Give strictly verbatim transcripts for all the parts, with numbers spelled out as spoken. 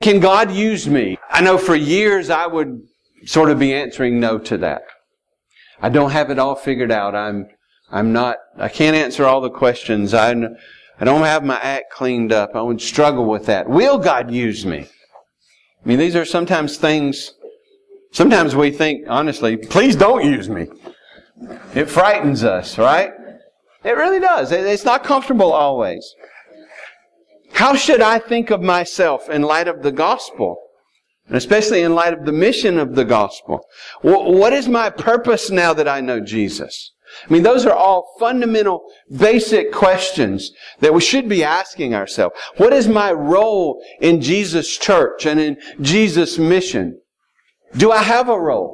Can God use me? I know for years I would sort of be answering no to that. I don't have it all figured out. I'm, I'm not, I can't answer all the questions. I, I don't have my act cleaned up. I would struggle with that. Will God use me? I mean, these are sometimes things, sometimes we think, honestly, please don't use me. It frightens us, right? It really does. It's not comfortable always. How should I think of myself in light of the gospel? And especially in light of the mission of the gospel. What is my purpose now that I know Jesus? I mean, those are all fundamental, basic questions that we should be asking ourselves. What is my role in Jesus' church and in Jesus' mission? Do I have a role?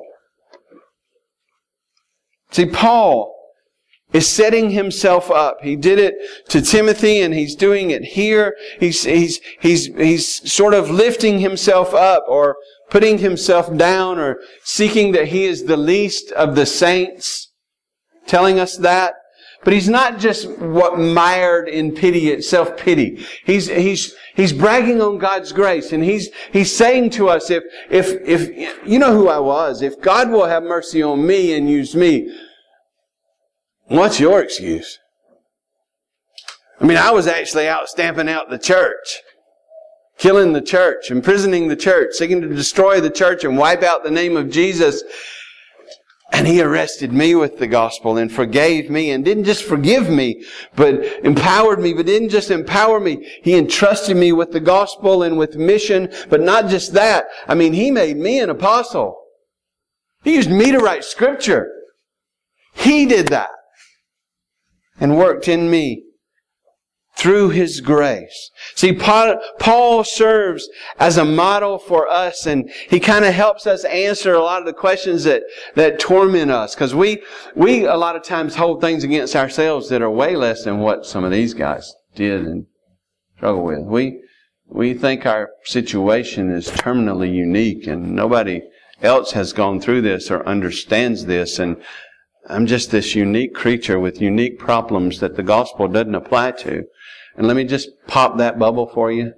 See, Paul is setting himself up. He did it to Timothy and he's doing it here. He's, he's, he's, he's sort of lifting himself up or putting himself down or seeking that he is the least of the saints, telling us that. But he's not just what mired in pity, self-pity. He's, he's, he's bragging on God's grace and he's, he's saying to us, if, if, if, you know who I was, if God will have mercy on me and use me, what's your excuse? I mean, I was actually out stamping out the church, killing the church, imprisoning the church, seeking to destroy the church and wipe out the name of Jesus. And He arrested me with the gospel and forgave me and didn't just forgive me, but empowered me, but didn't just empower me. He entrusted me with the gospel and with mission, but not just that. I mean, He made me an apostle. He used me to write scripture. He did that. And worked in me through His grace. See, Paul serves as a model for us, and he kind of helps us answer a lot of the questions that, that torment us. Because we, we a lot of times hold things against ourselves that are way less than what some of these guys did and struggle with. We, we think our situation is terminally unique, and nobody else has gone through this or understands this, and I'm just this unique creature with unique problems that the gospel doesn't apply to. And let me just pop that bubble for you.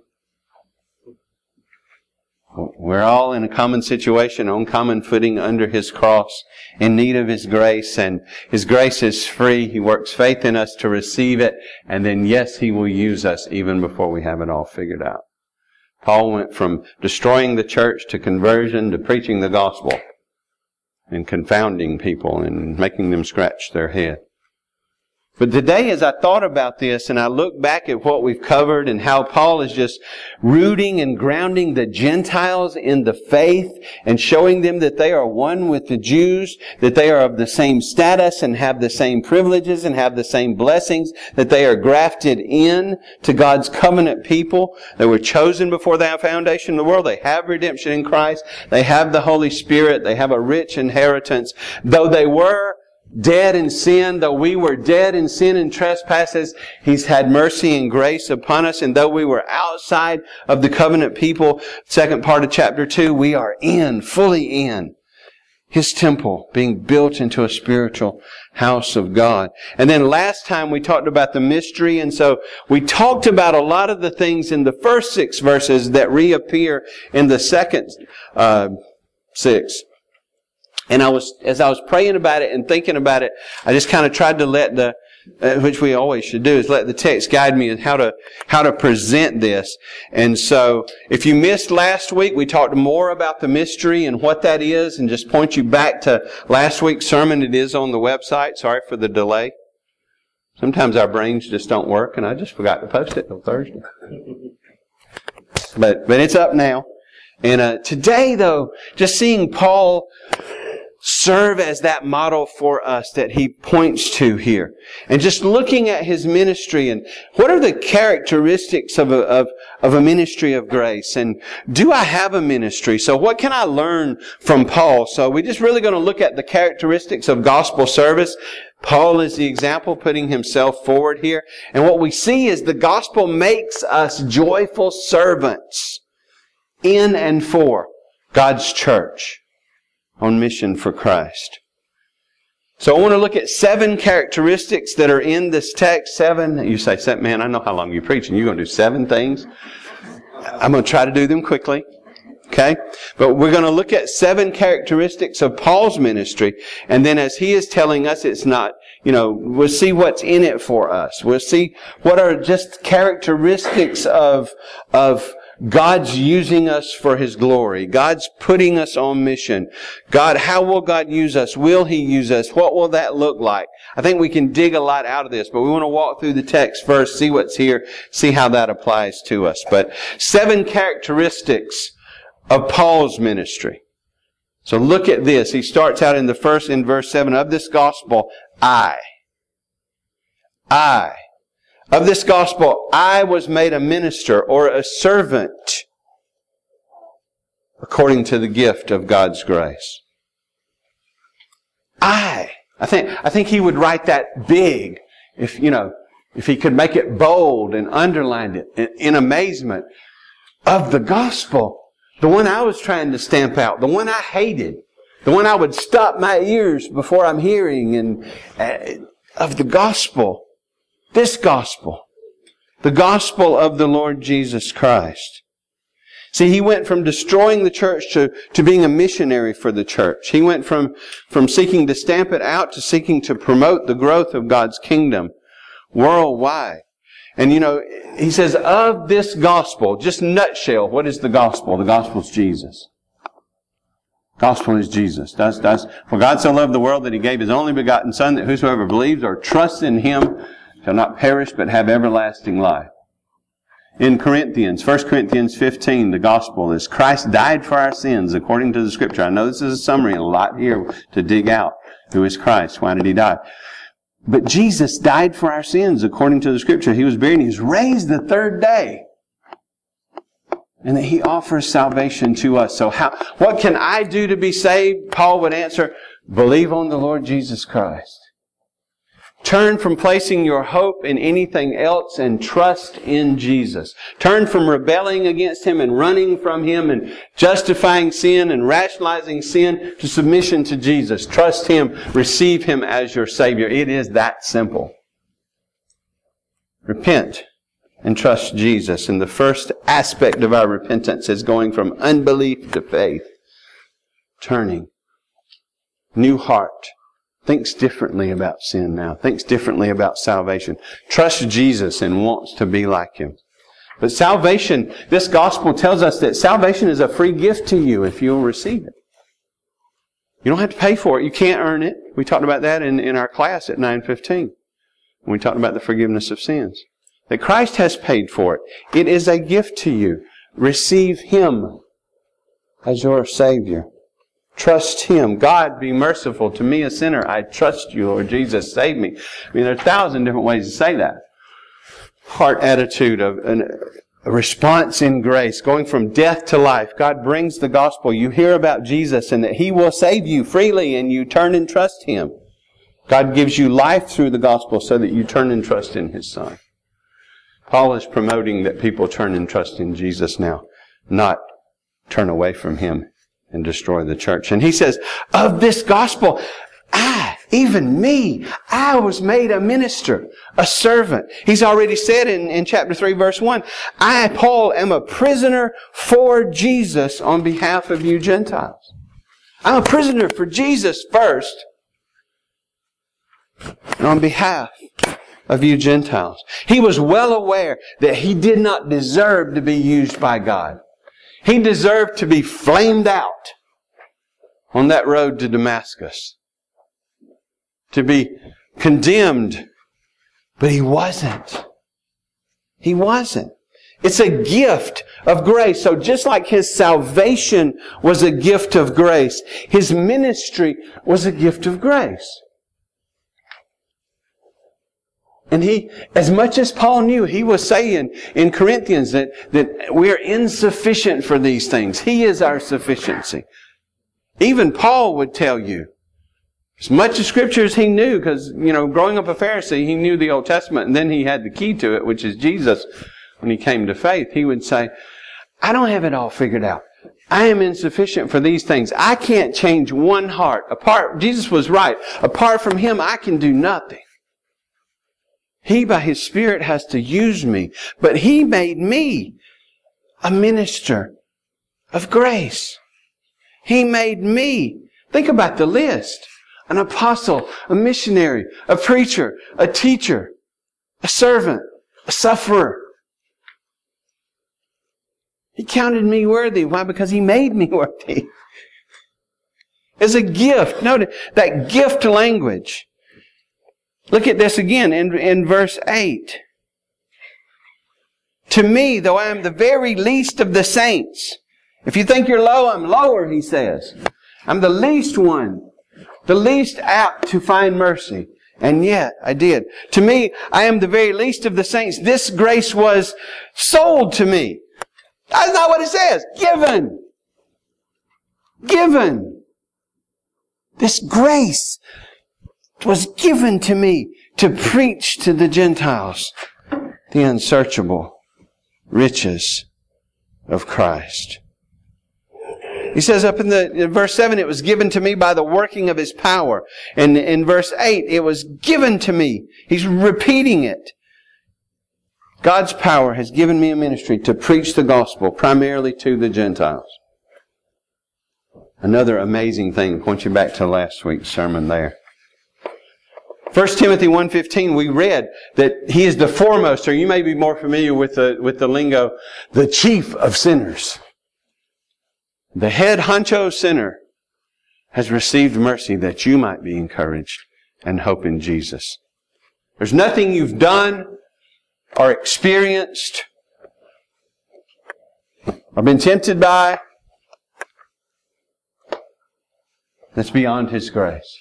We're all in a common situation, on common footing under His cross, in need of His grace. And His grace is free. He works faith in us to receive it. And then, yes, He will use us even before we have it all figured out. Paul went from destroying the church to conversion to preaching the gospel, and confounding people and making them scratch their head. But today, as I thought about this and I look back at what we've covered and how Paul is just rooting and grounding the Gentiles in the faith and showing them that they are one with the Jews, that they are of the same status and have the same privileges and have the same blessings, that they are grafted in to God's covenant people. They were chosen before the foundation of the world. They have redemption in Christ. They have the Holy Spirit. They have a rich inheritance. Though they were dead in sin, though we were dead in sin and trespasses, He's had mercy and grace upon us. And though we were outside of the covenant people, second part of chapter two, we are in, fully in His temple, being built into a spiritual house of God. And then last time we talked about the mystery, and so we talked about a lot of the things in the first six verses that reappear in the second uh, six. And I was, as I was praying about it and thinking about it, I just kind of tried to let the, uh, which we always should do, is let the text guide me in how to, how to present this. And so, if you missed last week, we talked more about the mystery and what that is, and just point you back to last week's sermon. It is on the website. Sorry for the delay. Sometimes our brains just don't work, and I just forgot to post it till Thursday. But, but it's up now. And uh, today, though, just seeing Paul serve as that model for us that he points to here. And just looking at his ministry and what are the characteristics of a, of, of a ministry of grace? And do I have a ministry? So what can I learn from Paul? So we're just really going to look at the characteristics of gospel service. Paul is the example, putting himself forward here. And what we see is the gospel makes us joyful servants in and for God's church on mission for Christ. So I want to look at seven characteristics that are in this text. Seven. You say, man, I know how long you're preaching. You're going to do seven things? I'm going to try to do them quickly. Okay? But we're going to look at seven characteristics of Paul's ministry. And then as he is telling us, it's not, you know, we'll see what's in it for us. We'll see what are just characteristics of, of God's using us for His glory. God's putting us on mission. God, how will God use us? Will He use us? What will that look like? I think we can dig a lot out of this, but we want to walk through the text first, see what's here, see how that applies to us. But seven characteristics of Paul's ministry. So look at this. He starts out in the first, in verse seven, of this gospel, I. I. Of this gospel, I was made a minister or a servant according to the gift of God's grace. I. I think, I think he would write that big if, you know, if he could make it bold and underline it in, in amazement. Of the gospel. The one I was trying to stamp out. The one I hated. The one I would stop my ears before I'm hearing. And uh, of the gospel. This gospel. The gospel of the Lord Jesus Christ. See, he went from destroying the church to, to being a missionary for the church. He went from, from seeking to stamp it out to seeking to promote the growth of God's kingdom worldwide. And you know, he says, of this gospel, just nutshell, what is the gospel? The gospel is Jesus. Gospel is Jesus. That's, that's, for God so loved the world that He gave His only begotten Son, that whosoever believes or trusts in Him shall not perish but have everlasting life. In Corinthians, First Corinthians fifteen, the gospel is Christ died for our sins according to the Scripture. I know this is a summary, a lot here to dig out. Who is Christ? Why did He die? But Jesus died for our sins according to the Scripture. He was buried and He was raised the third day. And that He offers salvation to us. So how, what can I do to be saved? Paul would answer, believe on the Lord Jesus Christ. Turn from placing your hope in anything else and trust in Jesus. Turn from rebelling against Him and running from Him and justifying sin and rationalizing sin to submission to Jesus. Trust Him. Receive Him as your Savior. It is that simple. Repent and trust Jesus. And the first aspect of our repentance is going from unbelief to faith. Turning. New heart. Thinks differently about sin now. Thinks differently about salvation. Trusts Jesus and wants to be like Him. But salvation, this gospel tells us that salvation is a free gift to you if you'll receive it. You don't have to pay for it. You can't earn it. We talked about that in, in our class at nine fifteen. When we talked about the forgiveness of sins. That Christ has paid for it. It is a gift to you. Receive Him as your Savior. Trust Him. God, be merciful to me, a sinner. I trust You, Lord Jesus. Save me. I mean, there are a thousand different ways to say that. Heart attitude of an, a response in grace, going from death to life. God brings the gospel. You hear about Jesus and that He will save you freely and you turn and trust Him. God gives you life through the gospel so that you turn and trust in His Son. Paul is promoting that people turn and trust in Jesus now, not turn away from Him and destroy the church. And he says, of this gospel, I, even me, I was made a minister, a servant. He's already said in, in chapter three, verse one, I, Paul, am a prisoner for Jesus on behalf of you Gentiles. I'm a prisoner for Jesus first, and on behalf of you Gentiles. He was well aware that he did not deserve to be used by God. He deserved to be flamed out on that road to Damascus. To be condemned. But he wasn't. He wasn't. It's a gift of grace. So just like his salvation was a gift of grace, his ministry was a gift of grace. And he, as much as Paul knew, he was saying in Corinthians that, that we're insufficient for these things. He is our sufficiency. Even Paul would tell you, as much of Scripture as he knew, because, you know, growing up a Pharisee, he knew the Old Testament, and then he had the key to it, which is Jesus. When he came to faith, he would say, I don't have it all figured out. I am insufficient for these things. I can't change one heart. Apart, Jesus was right. Apart from Him, I can do nothing. He, by His Spirit, has to use me. But He made me. a minister of grace. He made me. Think about the list. An apostle, a missionary, a preacher, a teacher, a servant, a sufferer. He counted me worthy. Why? Because He made me worthy. It's a gift. Notice that gift language. Look at this again in, in verse eight. To me, though I am the very least of the saints. If you think you're low, I'm lower, he says. I'm the least one. The least apt to find mercy. And yet, I did. To me, I am the very least of the saints. This grace was sold to me. That's not what it says. Given. Given. This grace was given to me to preach to the Gentiles the unsearchable riches of Christ. He says up in the in verse seven, it was given to me by the working of His power. And in verse eight, it was given to me. He's repeating it. God's power has given me a ministry to preach the gospel primarily to the Gentiles. Another amazing thing. Point you back to last week's sermon there. First Timothy one fifteen, we read that He is the foremost, or you may be more familiar with the, with the lingo, the chief of sinners. The head honcho sinner has received mercy that you might be encouraged and hope in Jesus. There's nothing you've done or experienced or been tempted by that's beyond His grace.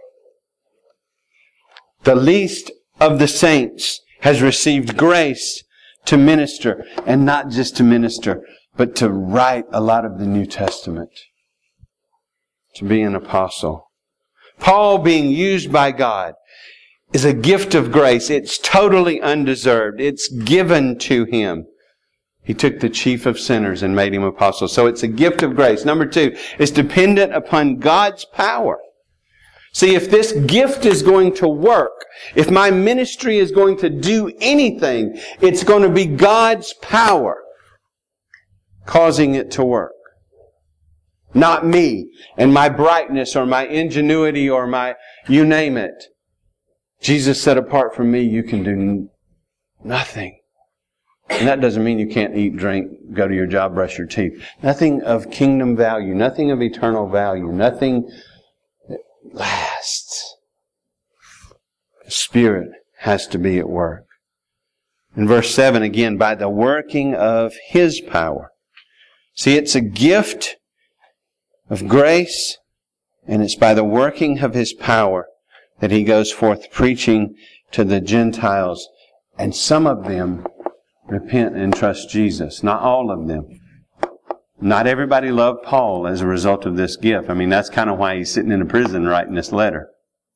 The least of the saints has received grace to minister, and not just to minister, but to write a lot of the New Testament. To be an apostle. Paul being used by God is a gift of grace. It's totally undeserved. It's given to him. He took the chief of sinners and made him apostle. So it's a gift of grace. Number two, it's dependent upon God's power. See, if this gift is going to work, if my ministry is going to do anything, it's going to be God's power causing it to work. Not me and my brightness or my ingenuity or my, you name it. Jesus said, apart from me, you can do nothing. And that doesn't mean you can't eat, drink, go to your job, brush your teeth. Nothing of kingdom value, nothing of eternal value, nothing that lasts. The Spirit has to be at work. In verse seven again, by the working of His power. See, it's a gift of grace, and it's by the working of His power that He goes forth preaching to the Gentiles, and some of them repent and trust Jesus. Not all of them. Not everybody loved Paul as a result of this gift. I mean, that's kind of why he's sitting in a prison writing this letter.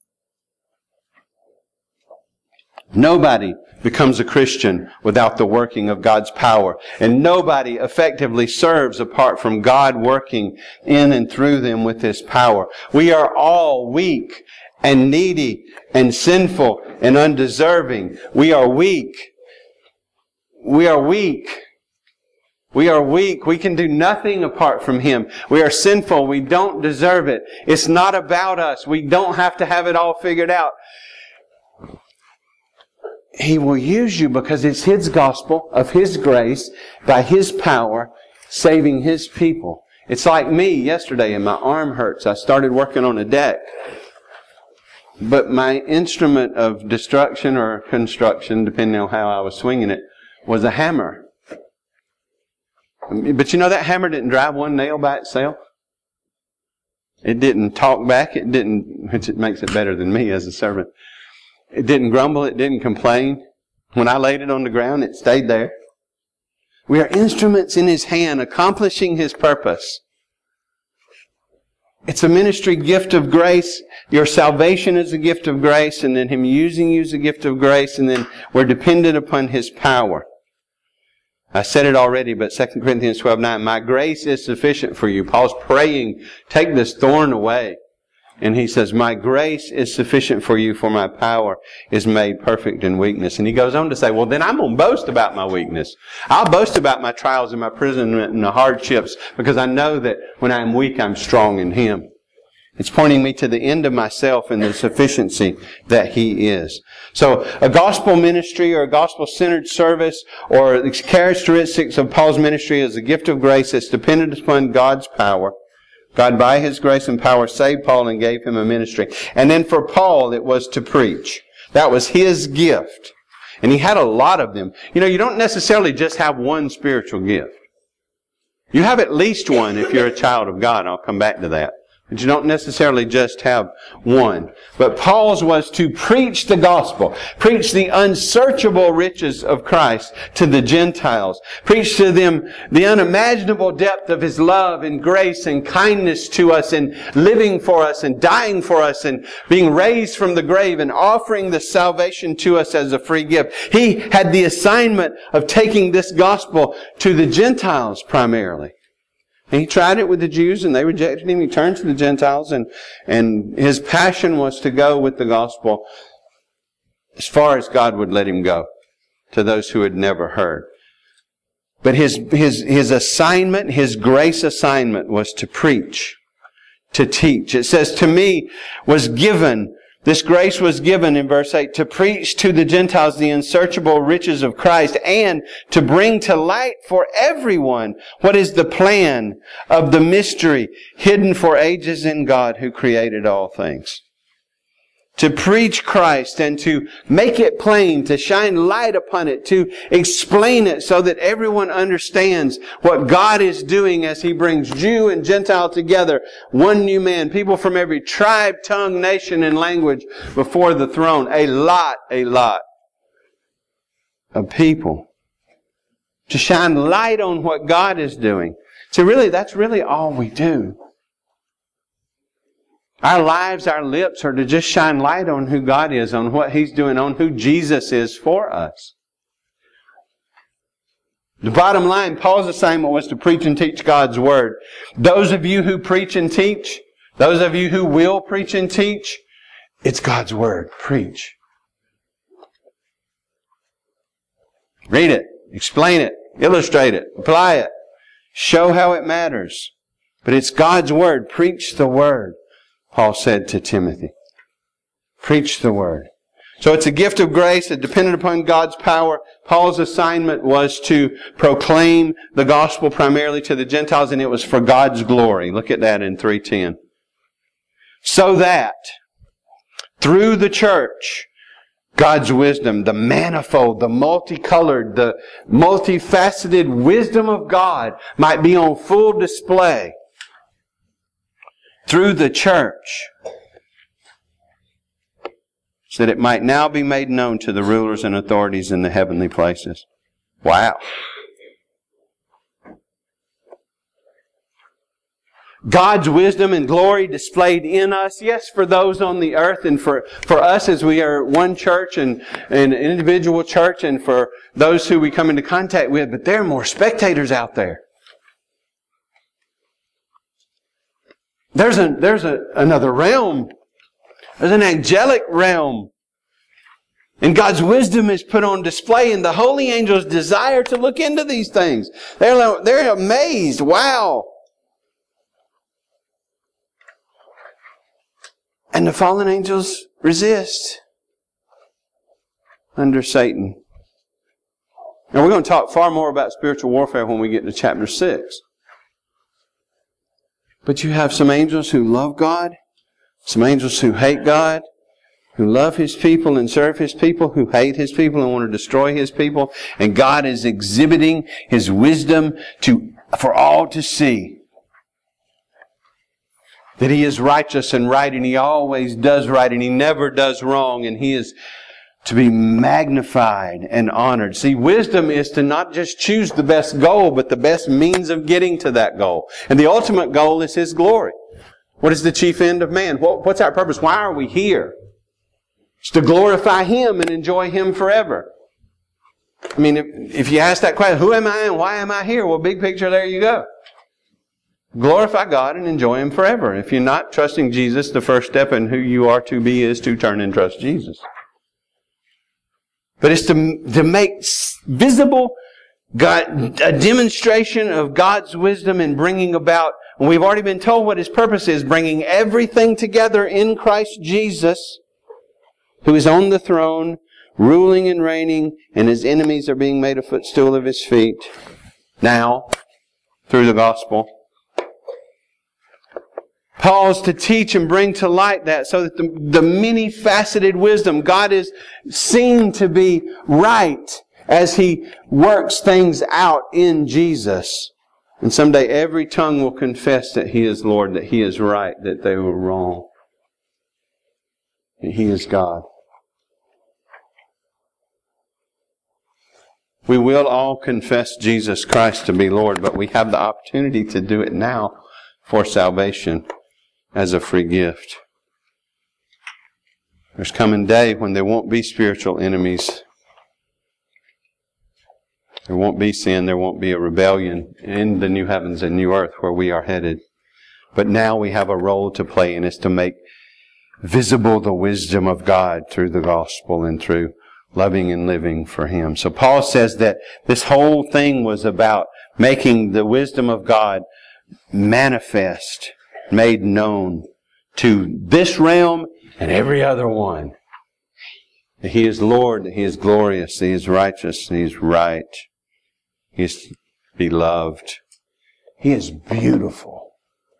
Nobody becomes a Christian without the working of God's power. And nobody effectively serves apart from God working in and through them with His power. We are all weak and needy and sinful and undeserving. We are weak. We are weak. We are weak. We can do nothing apart from Him. We are sinful. We don't deserve it. It's not about us. We don't have to have it all figured out. He will use you because it's His gospel of His grace by His power saving His people. It's like me yesterday and my arm hurts. I started working on a deck. But my instrument of destruction or construction, depending on how I was swinging it, was a hammer. But you know that hammer didn't drive one nail by itself? It didn't talk back. It didn't, which it makes it better than me as a servant. It didn't grumble. It didn't complain. When I laid it on the ground, it stayed there. We are instruments in His hand, accomplishing His purpose. It's a ministry gift of grace. Your salvation is a gift of grace, and then Him using you is a gift of grace, and then we're dependent upon His power. I said it already, but Second Corinthians twelve nine, my grace is sufficient for you. Paul's praying, take this thorn away. And he says, my grace is sufficient for you, for my power is made perfect in weakness. And he goes on to say, well, then I'm going to boast about my weakness. I'll boast about my trials and my imprisonment and the hardships, because I know that when I'm weak, I'm strong in Him. It's pointing me to the end of myself and the sufficiency that He is. So a gospel ministry or a gospel-centered service or the characteristics of Paul's ministry is a gift of grace that's dependent upon God's power. God, by His grace and power, saved Paul and gave him a ministry. And then for Paul, it was to preach. That was his gift. And he had a lot of them. You know, you don't necessarily just have one spiritual gift. You have at least one if you're a child of God. I'll come back to that. But you don't necessarily just have one. But Paul's was to preach the gospel. Preach the unsearchable riches of Christ to the Gentiles. Preach to them the unimaginable depth of His love and grace and kindness to us, and living for us and dying for us and being raised from the grave and offering the salvation to us as a free gift. He had the assignment of taking this gospel to the Gentiles primarily. And he tried it with the Jews and they rejected Him. He turned to the Gentiles, and, and his passion was to go with the gospel as far as God would let him go, to those who had never heard. But his, his, his assignment, his grace assignment was to preach, to teach. It says, to me was given, this grace was given in verse eight, to preach to the Gentiles the unsearchable riches of Christ, and to bring to light for everyone what is the plan of the mystery hidden for ages in God who created all things. To preach Christ and to make it plain, to shine light upon it, to explain it so that everyone understands what God is doing as He brings Jew and Gentile together, one new man, people from every tribe, tongue, nation, and language before the throne. A lot, a lot of people. To shine light on what God is doing. So really, that's really all we do. Our lives, our lips are to just shine light on who God is, on what He's doing, on who Jesus is for us. The bottom line, Paul's assignment was to preach and teach God's Word. Those of you who preach and teach, those of you who will preach and teach, it's God's Word. Preach. Read it, explain it, illustrate it, apply it, show how it matters. But it's God's Word. Preach the Word. Paul said to Timothy, preach the Word. So it's a gift of grace that depended upon God's power. Paul's assignment was to proclaim the gospel primarily to the Gentiles, and it was for God's glory. Look at that in three ten. So that through the church, God's wisdom, the manifold, the multicolored, the multifaceted wisdom of God might be on full display through the church, so that it might now be made known to the rulers and authorities in the heavenly places. Wow. God's wisdom and glory displayed in us, yes, for those on the earth, and for, for us as we are one church and, and an individual church, and for those who we come into contact with, but there are more spectators out there. There's a, there's a, another realm. There's an angelic realm. And God's wisdom is put on display, and the holy angels desire to look into these things. They're, they're amazed. Wow. And the fallen angels resist under Satan. Now we're going to talk far more about spiritual warfare when we get to chapter six. But you have some angels who love God, some angels who hate God, who love His people and serve His people, who hate His people and want to destroy His people. And God is exhibiting His wisdom to for all to see. That He is righteous and right, and He always does right, and He never does wrong, and He is to be magnified and honored. See, wisdom is to not just choose the best goal, but the best means of getting to that goal. And the ultimate goal is His glory. What is the chief end of man? What's our purpose? Why are we here? It's to glorify Him and enjoy Him forever. I mean, if, if you ask that question, who am I and why am I here? Well, big picture, there you go. glorify God and enjoy Him forever. If you're not trusting Jesus, the first step in who you are to be is to turn and trust Jesus. But it's to, to make visible God, a demonstration of God's wisdom in bringing about, and we've already been told what His purpose is, bringing everything together in Christ Jesus, who is on the throne, ruling and reigning, and His enemies are being made a footstool of His feet. Now, through the gospel. Paul's to teach and bring to light that so that the, the many-faceted wisdom, God is seen to be right as He works things out in Jesus. And someday every tongue will confess that He is Lord, that He is right, that they were wrong. That He is God. We will all confess Jesus Christ to be Lord, but we have the opportunity to do it now for salvation as a free gift. There's coming a day when there won't be spiritual enemies. There won't be sin. There won't be a rebellion in the new heavens and new earth where we are headed. But now we have a role to play, and it's to make visible the wisdom of God through the gospel and through loving and living for Him. So Paul says that this whole thing was about making the wisdom of God manifest, made known to this realm and every other one. That He is Lord, that He is glorious, that He is righteous, that He is right. He is beloved. He is beautiful.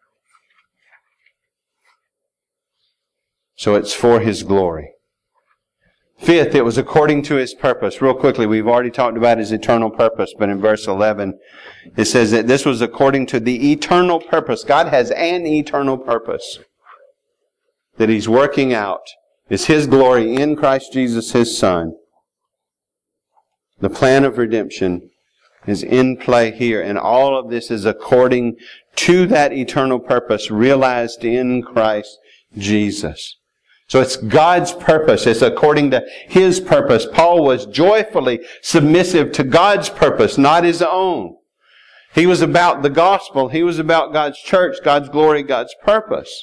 So it's for His glory. Fifth, it was according to His purpose. Real quickly, we've already talked about His eternal purpose, but in verse eleven, it says that this was according to the eternal purpose. God has an eternal purpose that He's working out. It's His glory in Christ Jesus, His Son. The plan of redemption is in play here, and all of this is according to that eternal purpose realized in Christ Jesus. So it's God's purpose. It's according to His purpose. Paul was joyfully submissive to God's purpose, not his own. He was about the gospel. He was about God's church, God's glory, God's purpose.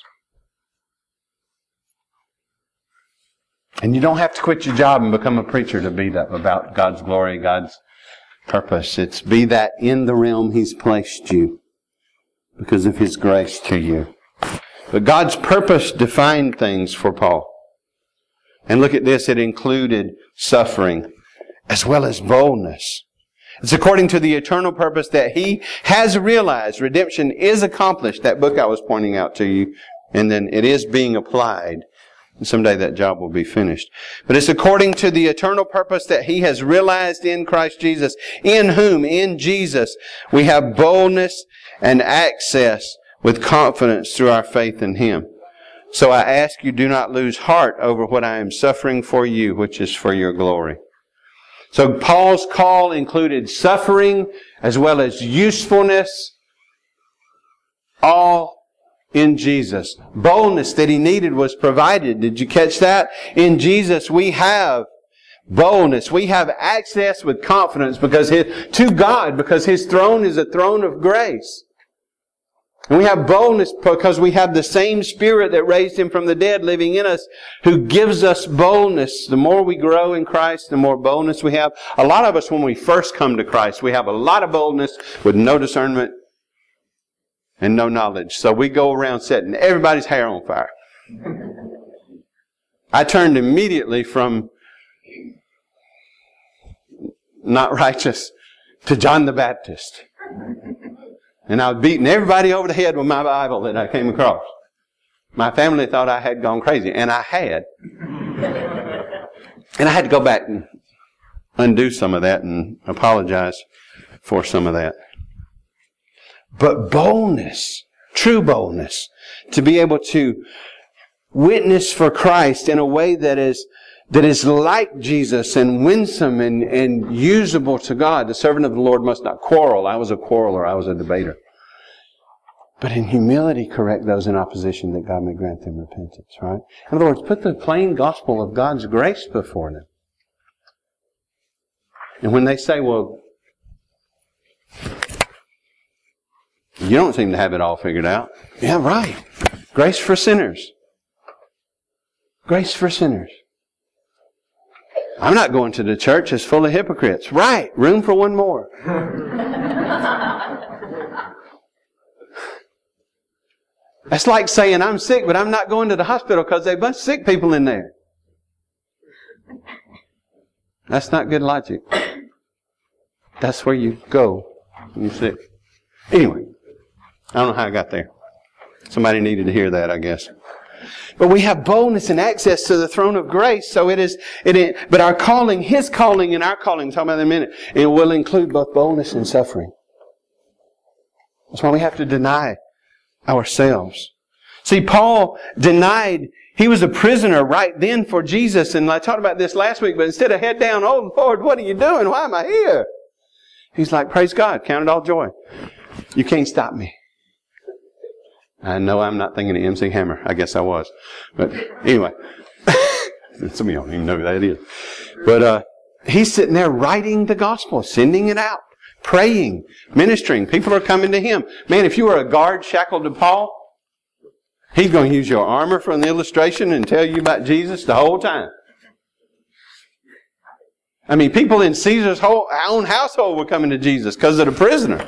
And you don't have to quit your job and become a preacher to be that about God's glory, God's purpose. It's be that in the realm He's placed you because of His grace to you. But God's purpose defined things for Paul. And look at this, it included suffering as well as boldness. It's according to the eternal purpose that He has realized. Redemption is accomplished. That book I was pointing out to you. And then it is being applied. And someday that job will be finished. But it's according to the eternal purpose that He has realized in Christ Jesus. In whom, in Jesus, we have boldness and access with confidence through our faith in Him. So I ask you, do not lose heart over what I am suffering for you, which is for your glory. So Paul's call included suffering as well as usefulness, all in Jesus. Boldness that He needed was provided. Did you catch that? In Jesus we have boldness. We have access with confidence because his, to God, because His throne is a throne of grace. And we have boldness because we have the same Spirit that raised Him from the dead living in us, who gives us boldness. The more we grow in Christ, the more boldness we have. A lot of us, when we first come to Christ, we have a lot of boldness with no discernment and no knowledge. So we go around setting everybody's hair on fire. I turned immediately from not righteous to John the Baptist. And I was beating everybody over the head with my Bible that I came across. My family thought I had gone crazy, and I had. And I had to go back and undo some of that and apologize for some of that. But boldness, true boldness, to be able to witness for Christ in a way that is that is like Jesus and winsome and, and usable to God. The servant of the Lord must not quarrel. I was a quarreler. I was a debater. But in humility correct those in opposition, that God may grant them repentance, right? In other words, put the plain gospel of God's grace before them. And when they say, well, You don't seem to have it all figured out. Yeah, right. Grace for sinners. Grace for sinners. I'm not going to the church. It's full of hypocrites. Right. Room for one more. That's like saying I'm sick, but I'm not going to the hospital because there's a bunch of sick people in there. That's not good logic. That's where you go when you're sick. Anyway, I don't know how I got there. Somebody needed to hear that, I guess. But we have boldness and access to the throne of grace. So it is, it is, but our calling, His calling and our calling, talk about that in a minute, it will include both boldness and suffering. That's why we have to deny ourselves. See, Paul denied, he was a prisoner right then for Jesus. And I talked about this last week, but instead of head down, oh Lord, what are you doing? Why am I here? He's like, praise God, count it all joy. You can't stop me. I know I'm not thinking of M C Hammer. I guess I was. But anyway. Some of y'all don't even know who that is. But uh, he's sitting there writing the gospel, sending it out, praying, ministering. People are coming to him. Man, if you were a guard shackled to Paul, he's going to use your armor from the illustration and tell you about Jesus the whole time. I mean, people in Caesar's whole, own household were coming to Jesus because of the prisoner.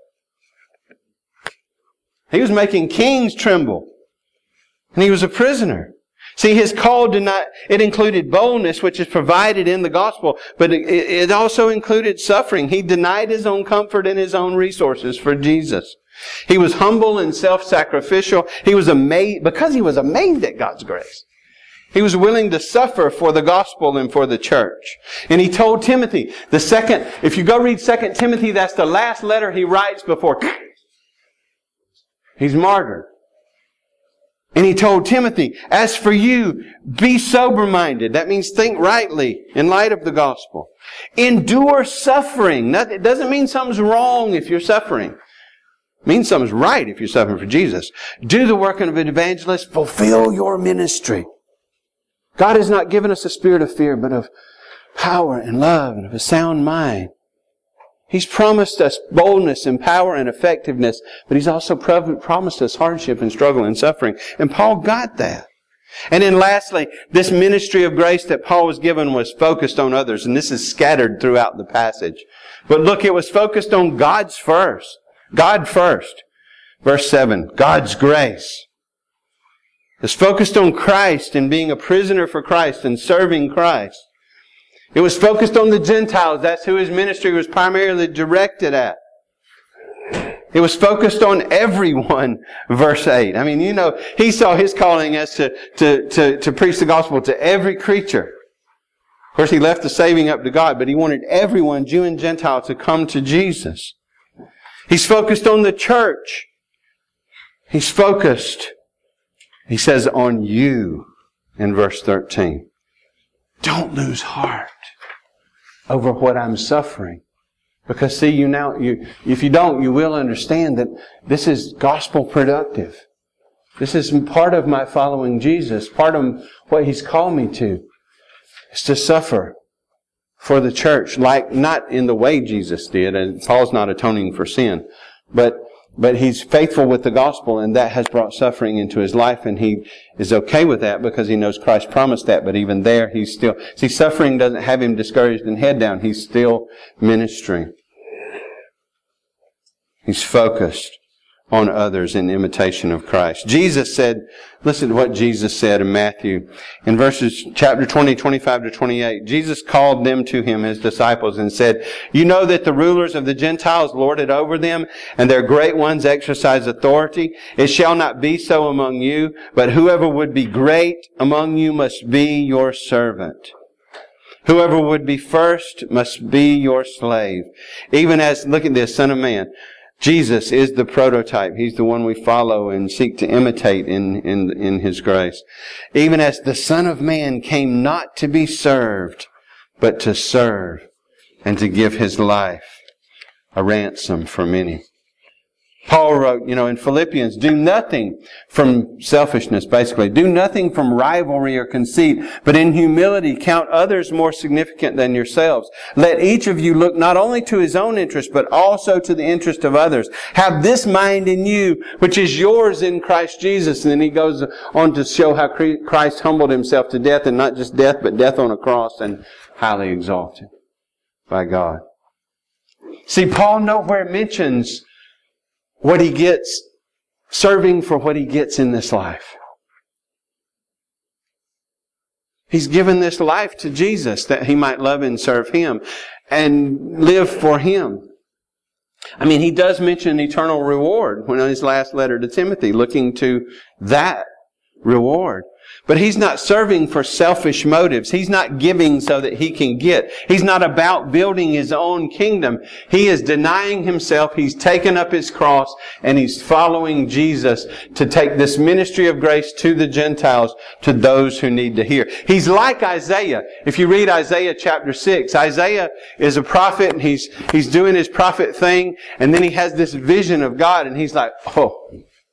He was making kings tremble. And he was a prisoner. See, his call did not, it included boldness, which is provided in the gospel, but it, it also included suffering. He denied his own comfort and his own resources for Jesus. He was humble and self-sacrificial. He was amazed, because he was amazed at God's grace. He was willing to suffer for the gospel and for the church. And he told Timothy, the second, if you go read Second Timothy, that's the last letter he writes before he's martyred. And he told Timothy, as for you, be sober-minded. That means think rightly in light of the gospel. Endure suffering. It doesn't mean something's wrong if you're suffering. It means something's right if you're suffering for Jesus. Do the work of an evangelist. Fulfill your ministry. God has not given us a spirit of fear, but of power and love and of a sound mind. He's promised us boldness and power and effectiveness, but He's also promised us hardship and struggle and suffering. And Paul got that. And then lastly, this ministry of grace that Paul was given was focused on others. And this is scattered throughout the passage. But look, it was focused on God's first. God first. Verse seven, God's grace. It's focused on Christ and being a prisoner for Christ and serving Christ. It was focused on the Gentiles. That's who his ministry was primarily directed at. It was focused on everyone, verse eight. I mean, you know, he saw his calling as to, to, to, to preach the gospel to every creature. Of course, he left the saving up to God, but he wanted everyone, Jew and Gentile, to come to Jesus. He's focused on the church. He's focused, he says, on you in verse thirteen. Don't lose heart over what I'm suffering. Because see, you now, you, if you don't, you will understand that this is gospel productive. This is part of my following Jesus. Part of what He's called me to is to suffer for the church, like not in the way Jesus did. And Paul's not atoning for sin, but But he's faithful with the gospel, and that has brought suffering into his life, and he is okay with that because he knows Christ promised that. But even there, he's still... See, suffering doesn't have him discouraged and head down. He's still ministering. He's focused on others in imitation of Christ. Jesus said, listen to what Jesus said in Matthew. In verses chapter twenty, twenty-five to twenty-eight, Jesus called them to Him, His disciples, and said, you know that the rulers of the Gentiles lord it over them, and their great ones exercise authority. It shall not be so among you, but whoever would be great among you must be your servant. Whoever would be first must be your slave. Even as, look at this, Son of Man, Jesus is the prototype. He's the one we follow and seek to imitate in, in, in His grace. Even as the Son of Man came not to be served, but to serve and to give His life a ransom for many. Paul wrote, you know, in Philippians, do nothing from selfishness, basically. Do nothing from rivalry or conceit, but in humility count others more significant than yourselves. Let each of you look not only to his own interest, but also to the interest of others. Have this mind in you, which is yours in Christ Jesus. And then he goes on to show how Christ humbled himself to death, and not just death, but death on a cross, and highly exalted by God. See, Paul nowhere mentions what he gets, serving for what he gets in this life. He's given this life to Jesus that he might love and serve Him and live for Him. I mean, he does mention eternal reward when in his last letter to Timothy, looking to that reward. But he's not serving for selfish motives. He's not giving so that he can get. He's not about building his own kingdom. He is denying himself. He's taken up his cross and he's following Jesus to take this ministry of grace to the Gentiles, to those who need to hear. He's like Isaiah. If you read Isaiah chapter six, Isaiah is a prophet and he's, he's doing his prophet thing, and then he has this vision of God and he's like, oh,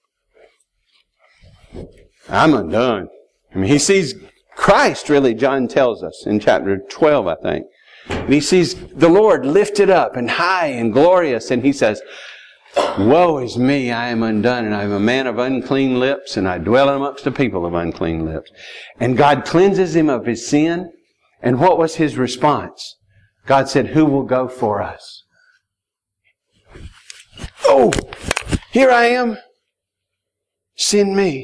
I'm undone. I mean, he sees Christ, really, John tells us in chapter twelve, I think. And he sees the Lord lifted up and high and glorious. And he says, woe is me, I am undone, and I am a man of unclean lips, and I dwell amongst a people of unclean lips. And God cleanses him of his sin. And what was his response? God said, who will go for us? Oh, here I am. Send me.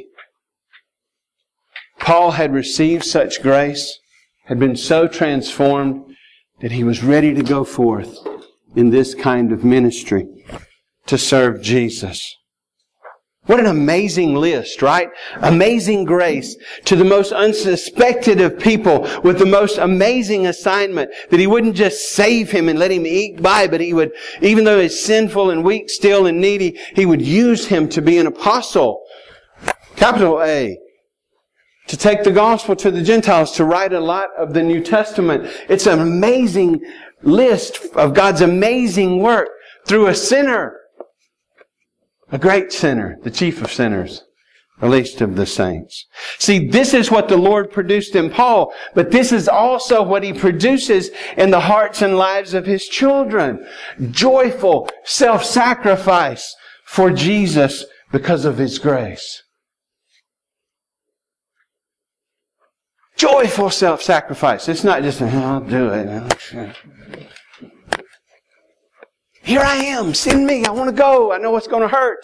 Paul had received such grace, had been so transformed, that he was ready to go forth in this kind of ministry to serve Jesus. What an amazing list, right? Amazing grace to the most unsuspected of people with the most amazing assignment, that he wouldn't just save him and let him eke by, but he would, even though he's sinful and weak still and needy, he would use him to be an apostle. Capital A. To take the gospel to the Gentiles, to write a lot of the New Testament. It's an amazing list of God's amazing work through a sinner. A great sinner, the chief of sinners, the least of the saints. See, this is what the Lord produced in Paul, but this is also what He produces in the hearts and lives of His children. Joyful self-sacrifice for Jesus because of His grace. Joyful self-sacrifice. It's not just, I'll do it. Here I am. Send me. I want to go. I know what's going to hurt.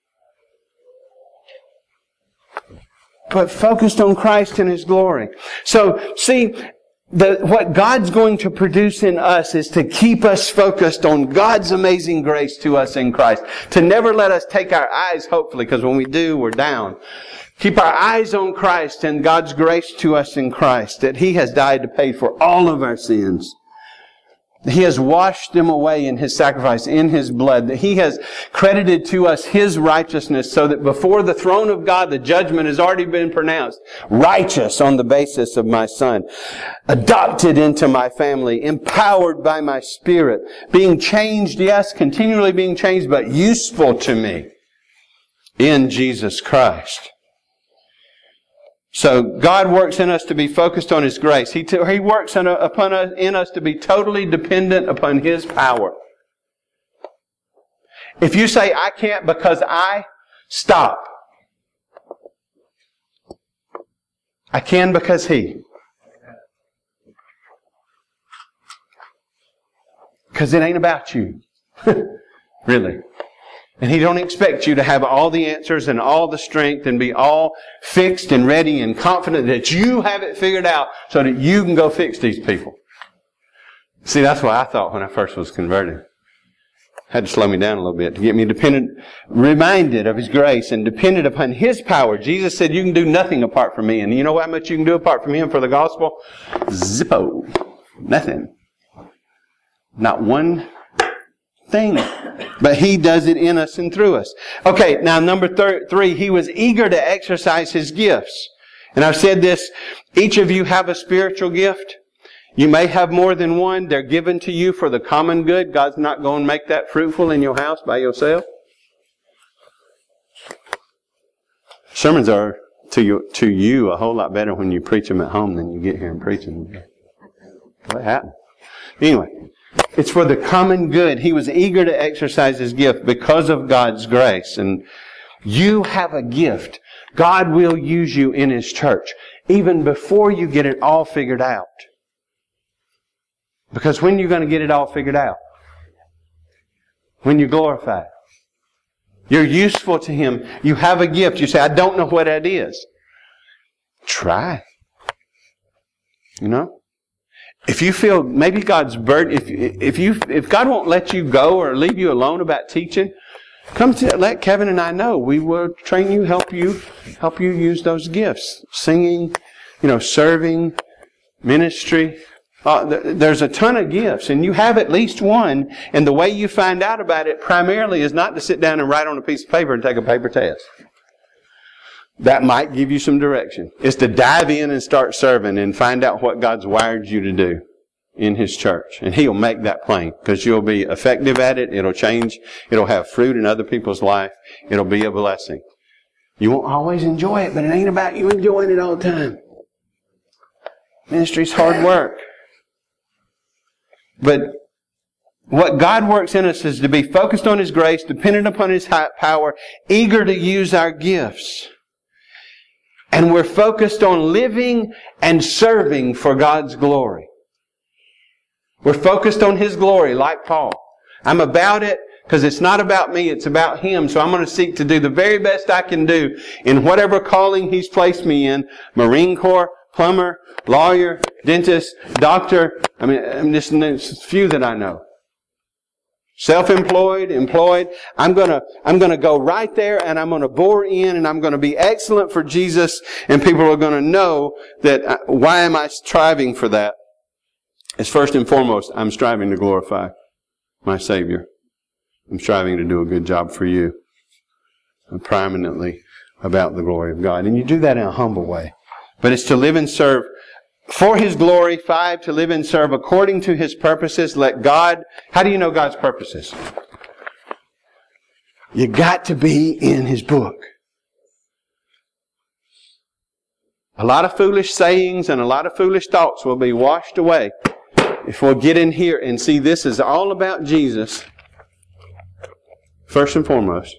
But focused on Christ and His glory. So, see, the, what God's going to produce in us is to keep us focused on God's amazing grace to us in Christ. To never let us take our eyes, hopefully, because when we do, we're down. Keep our eyes on Christ and God's grace to us in Christ, that He has died to pay for all of our sins. He has washed them away in His sacrifice, in His blood. That He has credited to us His righteousness, so that before the throne of God, the judgment has already been pronounced. Righteous on the basis of my Son. Adopted into my family. Empowered by my Spirit. Being changed, yes, continually being changed, but useful to me in Jesus Christ. So God works in us to be focused on His grace. He, t- he works in, a, upon us, in us to be totally dependent upon His power. If you say, I can't because I, stop. I can because He. Because it ain't about you. Really. And He don't expect you to have all the answers and all the strength and be all fixed and ready and confident that you have it figured out so that you can go fix these people. See, that's what I thought when I first was converted. Had to slow me down a little bit to get me dependent, reminded of His grace and dependent upon His power. Jesus said, you can do nothing apart from me. And you know how much you can do apart from Him for the gospel? Zippo. Nothing. Not one thing. But He does it in us and through us. Okay, now number thir- three, He was eager to exercise His gifts. And I've said this, each of you have a spiritual gift. You may have more than one. They're given to you for the common good. God's not going to make that fruitful in your house by yourself. Sermons are to you, to you a whole lot better when you preach them at home than you get here and preach them. What happened? Anyway, it's for the common good. He was eager to exercise his gift because of God's grace. And you have a gift. God will use you in His church even before you get it all figured out. Because when you're going to get it all figured out? When you're glorified. You're useful to Him. You have a gift. You say, I don't know what that is. Try. You know? If you feel maybe God's burden, if if you if God won't let you go or leave you alone about teaching, come to let Kevin and I know. We will train you, help you, help you use those gifts. Singing, you know, serving, ministry. Uh, th- there's a ton of gifts, and you have at least one. And the way you find out about it primarily is not to sit down and write on a piece of paper and take a paper test. That might give you some direction. It's to dive in and start serving and find out what God's wired you to do in His church. And He'll make that plain because you'll be effective at it. It'll change. It'll have fruit in other people's life. It'll be a blessing. You won't always enjoy it, but it ain't about you enjoying it all the time. Ministry's hard work. But what God works in us is to be focused on His grace, dependent upon His power, eager to use our gifts. And we're focused on living and serving for God's glory. We're focused on His glory, like Paul. I'm about it because it's not about me, it's about Him. So I'm going to seek to do the very best I can do in whatever calling He's placed me in. Marine Corps, plumber, lawyer, dentist, doctor. I mean, I'm just a few that I know. Self-employed, employed. I'm gonna, I'm gonna go right there and I'm gonna bore in and I'm gonna be excellent for Jesus, and people are gonna know that, uh, why am I striving for that? It's first and foremost, I'm striving to glorify my Savior. I'm striving to do a good job for you. I'm prominently about the glory of God. And you do that in a humble way. But it's to live and serve for His glory. Five, to live and serve according to His purposes. Let God... How do you know God's purposes? You got to be in His book. A lot of foolish sayings and a lot of foolish thoughts will be washed away if we'll get in here and see this is all about Jesus. First and foremost.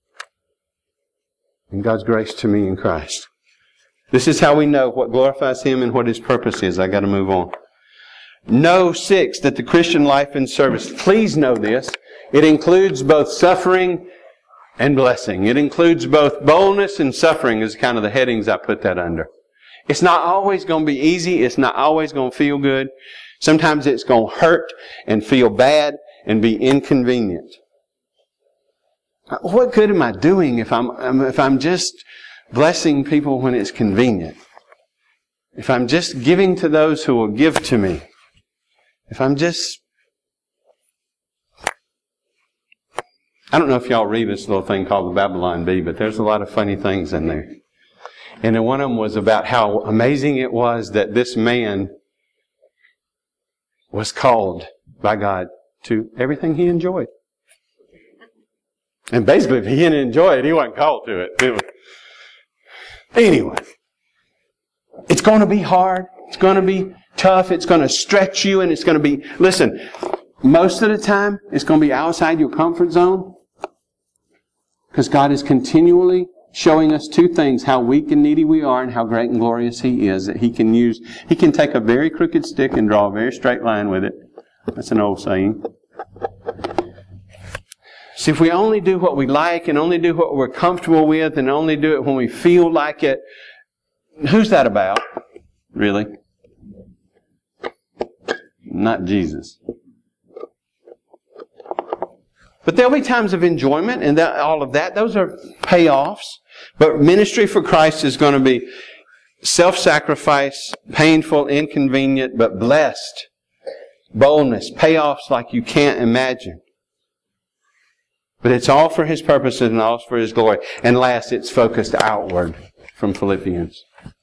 And God's grace to me in Christ. This is how we know what glorifies Him and what His purpose is. I got to move on. Know, six, that the Christian life and service, please know this, it includes both suffering and blessing. It includes both boldness and suffering is kind of the headings I put that under. It's not always going to be easy. It's not always going to feel good. Sometimes it's going to hurt and feel bad and be inconvenient. What good am I doing if I'm if I'm just blessing people when it's convenient? If I'm just giving to those who will give to me? If I'm just... I don't know if y'all read this little thing called the Babylon Bee, but there's a lot of funny things in there. And then one of them was about how amazing it was that this man was called by God to everything he enjoyed. And basically, if he didn't enjoy it, he wasn't called to it. it was... Anyway, it's going to be hard. It's going to be tough. It's going to stretch you, and it's going to be... Listen, most of the time, it's going to be outside your comfort zone. Because God is continually showing us two things, how weak and needy we are and how great and glorious He is. That He can use, He can take a very crooked stick and draw a very straight line with it. That's an old saying. See, if we only do what we like and only do what we're comfortable with and only do it when we feel like it, who's that about, really? Not Jesus. But there'll be times of enjoyment and that, all of that. Those are payoffs. But ministry for Christ is going to be self-sacrifice, painful, inconvenient, but blessed. Boldness, payoffs like you can't imagine. But it's all for His purposes and all for His glory. And last, it's focused outward from Philippians.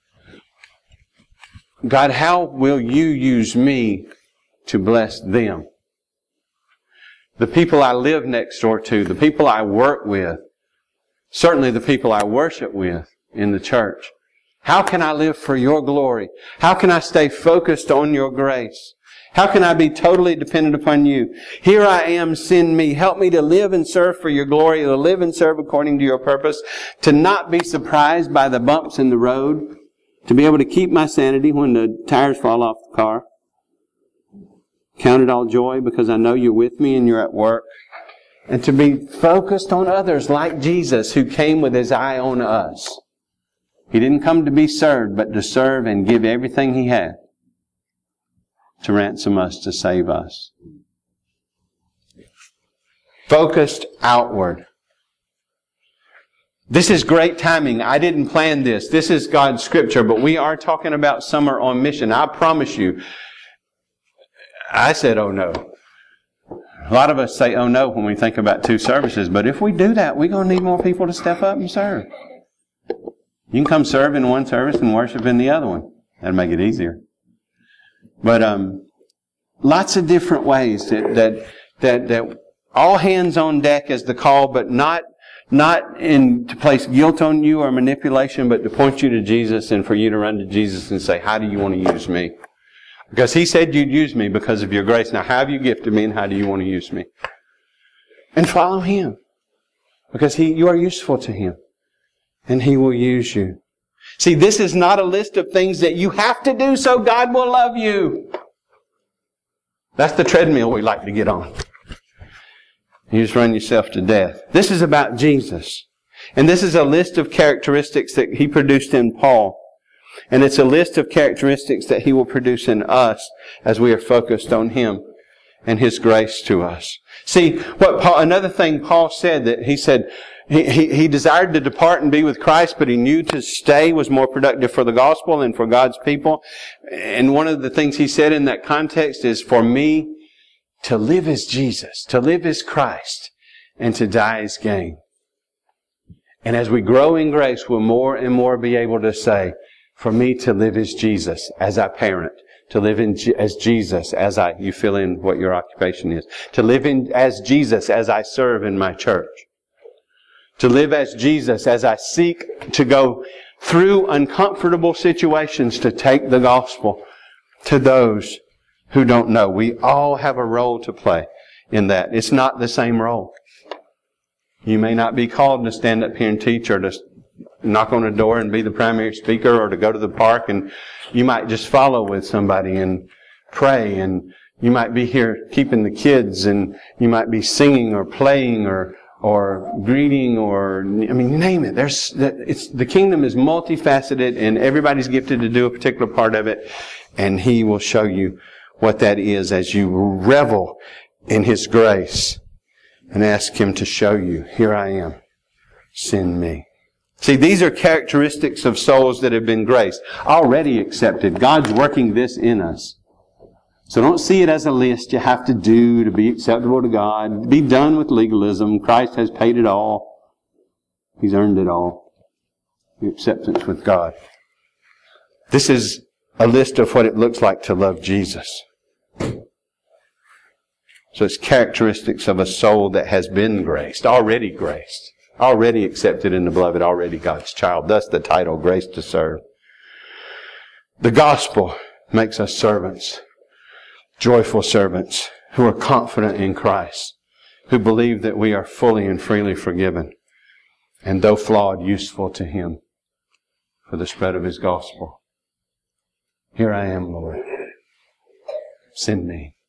God, how will you use me to bless them? The people I live next door to, the people I work with, certainly the people I worship with, in the church? How can I live for your glory? How can I stay focused on your grace? How can I be totally dependent upon you? Here I am, send me. Help me to live and serve for your glory, to live and serve according to your purpose, to not be surprised by the bumps in the road, to be able to keep my sanity when the tires fall off the car. Count it all joy because I know you're with me and you're at work. And to be focused on others like Jesus, who came with His eye on us. He didn't come to be served, but to serve and give everything He had to ransom us, to save us. Focused outward. This is great timing. I didn't plan this. This is God's scripture, but we are talking about summer on mission. I promise you. I said, oh no. A lot of us say, oh no, when we think about two services, but if we do that, we're going to need more people to step up and serve. You can come serve in one service and worship in the other one. That'll make it easier. But um, lots of different ways that, that that that all hands on deck is the call, but not not in to place guilt on you or manipulation, but to point you to Jesus and for you to run to Jesus and say, how do you want to use me? Because He said you'd use me because of your grace. Now, how have you gifted me and how do you want to use me? And follow Him. Because He, you are useful to Him. And He will use you. See, this is not a list of things that you have to do so God will love you. That's the treadmill we like to get on. You just run yourself to death. This is about Jesus. And this is a list of characteristics that He produced in Paul. And it's a list of characteristics that He will produce in us as we are focused on Him and His grace to us. See, what Paul, another thing Paul said, that he said, He, he, he desired to depart and be with Christ, but he knew to stay was more productive for the gospel and for God's people. And one of the things he said in that context is, for me, to live is Jesus, to live is Christ, and to die is gain. And as we grow in grace, we'll more and more be able to say, for me to live is Jesus as I parent, to live in as Jesus as I, you fill in what your occupation is, to live in as Jesus as I serve in my church. To live as Jesus as I seek to go through uncomfortable situations to take the gospel to those who don't know. We all have a role to play in that. It's not the same role. You may not be called to stand up here and teach or to knock on a door and be the primary speaker or to go to the park, and you might just follow with somebody and pray, and you might be here keeping the kids, and you might be singing or playing or or greeting, or, I mean, you name it. There's, it's, the kingdom is multifaceted and everybody's gifted to do a particular part of it, and He will show you what that is as you revel in His grace and ask Him to show you, here I am, send me. See, these are characteristics of souls that have been graced, already accepted. God's working this in us. So don't see it as a list you have to do to be acceptable to God. Be done with legalism. Christ has paid it all. He's earned it all. The acceptance with God. This is a list of what it looks like to love Jesus. So it's characteristics of a soul that has been graced, already graced, already accepted in the beloved, already God's child. Thus the title, Grace to Serve. The gospel makes us servants. Joyful servants who are confident in Christ, who believe that we are fully and freely forgiven, and though flawed, useful to Him for the spread of His gospel. Here I am, Lord. Send me.